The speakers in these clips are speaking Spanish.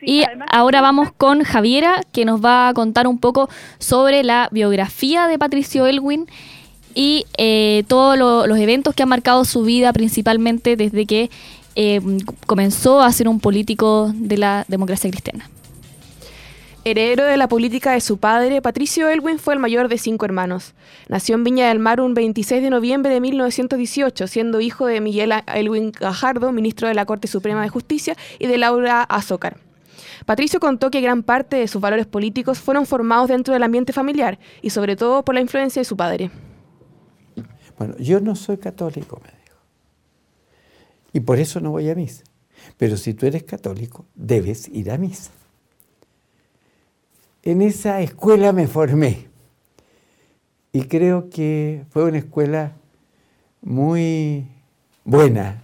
Y ahora vamos con Javiera, que nos va a contar un poco sobre la biografía de Patricio Aylwin y todos los eventos que han marcado su vida, principalmente desde que comenzó a ser un político de la democracia cristiana. Heredero de la política de su padre, Patricio Aylwin fue el mayor de 5 hermanos. Nació en Viña del Mar un 26 de noviembre de 1918, siendo hijo de Miguel Aylwin Gajardo, ministro de la Corte Suprema de Justicia, y de Laura Azócar. Patricio contó que gran parte de sus valores políticos fueron formados dentro del ambiente familiar y sobre todo por la influencia de su padre. Bueno, yo no soy católico, me dijo, y por eso no voy a misa. Pero si tú eres católico, debes ir a misa. En esa escuela me formé y creo que fue una escuela muy buena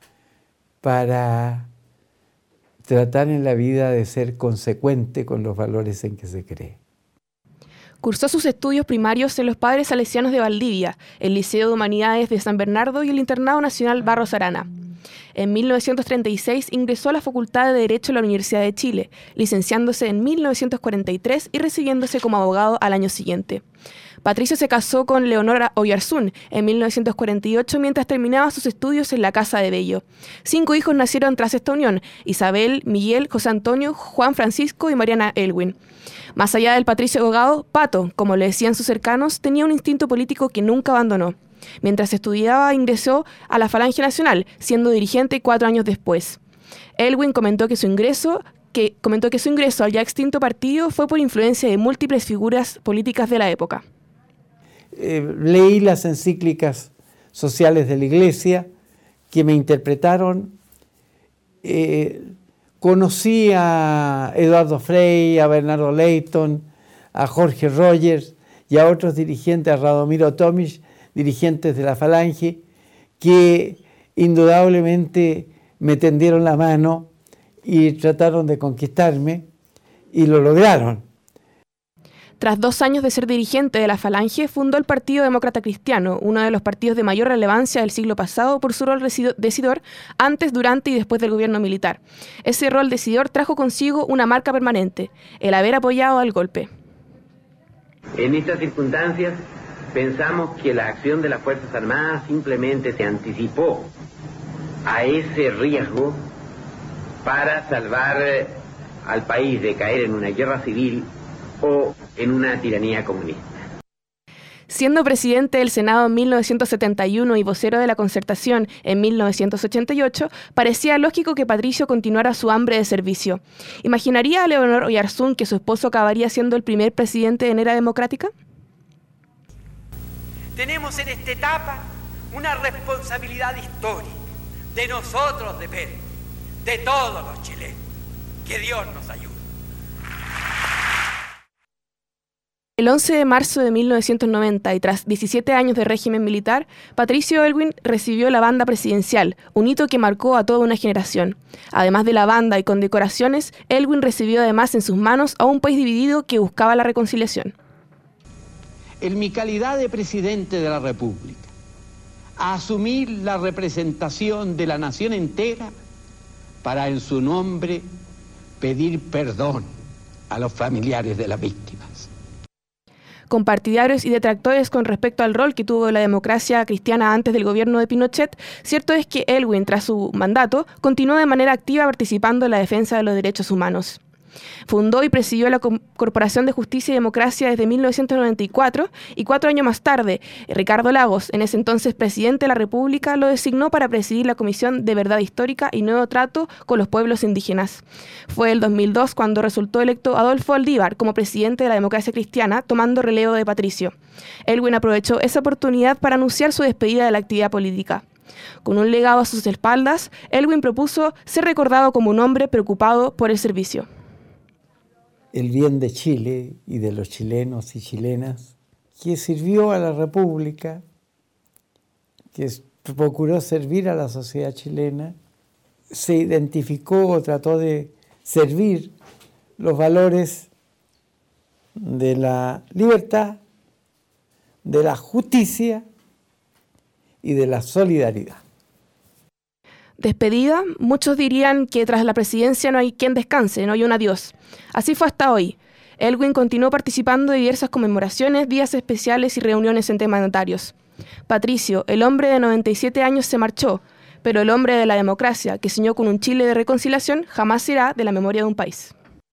para tratar en la vida de ser consecuente con los valores en que se cree. Cursó sus estudios primarios en los Padres Salesianos de Valdivia, el Liceo de Humanidades de San Bernardo y el Internado Nacional Barros Arana. En 1936 ingresó a la Facultad de Derecho de la Universidad de Chile, licenciándose en 1943 y recibiéndose como abogado al año siguiente. Patricio se casó con Leonora Oyarzún en 1948 mientras terminaba sus estudios en la Casa de Bello. 5 hijos nacieron tras esta unión: Isabel, Miguel, José Antonio, Juan Francisco y Mariana Aylwin. Más allá del Patricio abogado, Pato, como le decían sus cercanos, tenía un instinto político que nunca abandonó. Mientras estudiaba, ingresó a la Falange Nacional, siendo dirigente 4 años después. Aylwin comentó que su ingreso al ya extinto partido fue por influencia de múltiples figuras políticas de la época. Leí las encíclicas sociales de la Iglesia que me interpretaron. Conocí a Eduardo Frei, a Bernardo Leighton, a Jorge Rogers y a otros dirigentes, a Radomiro Tomic, dirigentes de la Falange, que indudablemente me tendieron la mano y trataron de conquistarme y lo lograron. Tras 2 años de ser dirigente de la Falange, fundó el Partido Demócrata Cristiano, uno de los partidos de mayor relevancia del siglo pasado por su rol decidor antes, durante y después del gobierno militar. Ese rol decidor trajo consigo una marca permanente: el haber apoyado al golpe. En estas circunstancias, pensamos que la acción de las Fuerzas Armadas simplemente se anticipó a ese riesgo para salvar al país de caer en una guerra civil o en una tiranía comunista. Siendo presidente del Senado en 1971 y vocero de la Concertación en 1988, parecía lógico que Patricio continuara su hambre de servicio. ¿Imaginaría a Leonor Oyarzún que su esposo acabaría siendo el primer presidente en era democrática? Tenemos en esta etapa una responsabilidad histórica. De nosotros depende, de todos los chilenos. Que Dios nos ayude. El 11 de marzo de 1990, y tras 17 años de régimen militar, Patricio Aylwin recibió la banda presidencial, un hito que marcó a toda una generación. Además de la banda y condecoraciones, Aylwin recibió además en sus manos a un país dividido que buscaba la reconciliación. En mi calidad de presidente de la República, a asumir la representación de la nación entera para en su nombre pedir perdón a los familiares de las víctimas. Con partidarios y detractores con respecto al rol que tuvo la democracia cristiana antes del gobierno de Pinochet, cierto es que Aylwin, tras su mandato, continuó de manera activa participando en la defensa de los derechos humanos. Fundó y presidió la Corporación de Justicia y Democracia desde 1994 y 4 años más tarde, Ricardo Lagos, en ese entonces presidente de la República, lo designó para presidir la Comisión de Verdad Histórica y Nuevo Trato con los Pueblos Indígenas. Fue el 2002 cuando resultó electo Adolfo Aldívar como presidente de la democracia cristiana, tomando relevo de Patricio. Aylwin aprovechó esa oportunidad para anunciar su despedida de la actividad política. Con un legado a sus espaldas, Aylwin propuso ser recordado como un hombre preocupado por el servicio. El bien de Chile y de los chilenos y chilenas, que sirvió a la República, que procuró servir a la sociedad chilena, se identificó o trató de servir los valores de la libertad, de la justicia y de la solidaridad. despedida, muchos dirían que tras la presidencia no hay quien descanse, no hay un adiós. Así fue hasta hoy. Elwin continuó participando de diversas conmemoraciones, días especiales y reuniones entre mandatarios. Patricio, el hombre de 97 años, se marchó, pero el hombre de la democracia, que soñó con un Chile de reconciliación, jamás será de la memoria de un país.